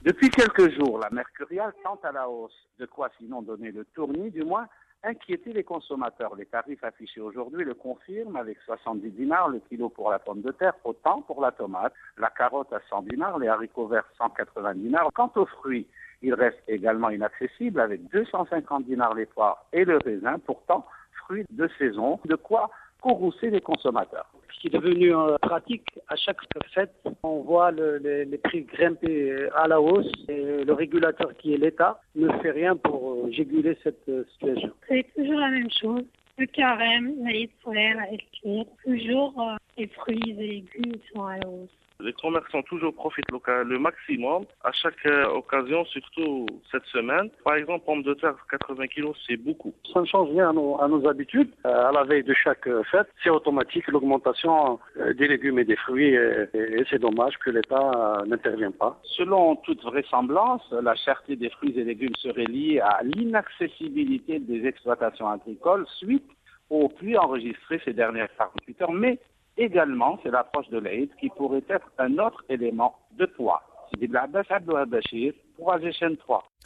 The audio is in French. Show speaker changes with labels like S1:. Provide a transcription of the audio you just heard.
S1: Depuis quelques jours, la mercuriale tente à la hausse. De quoi sinon donner le tournis, du moins inquiéter les consommateurs. Les tarifs affichés aujourd'hui le confirment avec 70 dinars le kilo pour la pomme de terre, autant pour la tomate, la carotte à 100 dinars, les haricots verts 180 dinars. Quant aux fruits, ils restent également inaccessibles avec 250 dinars les poires et le raisin, pourtant fruits de saison. De quoi courroucer les consommateurs.
S2: Ce qui est devenu pratique, à chaque fête, on voit les prix grimper à la hausse et le régulateur qui est l'État ne fait rien pour réguler cette situation.
S3: C'est toujours la même chose. Le carême, l'Aïd solaire, l'Aïd, toujours les fruits et légumes sont à la hausse.
S4: Les commerçants toujours profitent le maximum à chaque occasion, surtout cette semaine. Par exemple, pomme de terre 80 kilos, c'est beaucoup.
S2: Ça ne change rien à nos habitudes. À la veille de chaque fête, c'est automatique l'augmentation des légumes et des fruits et c'est dommage que l'État n'intervienne pas.
S1: Selon toute vraisemblance, la cherté des fruits et légumes serait liée à l'inaccessibilité des exploitations agricoles suite aux pluies enregistrées ces dernières 48 heures, mais également, c'est l'approche de l'Aïd qui pourrait être un autre élément de poids. C'est de la Abbas Abdou Bachir pour AG Chaîne 3.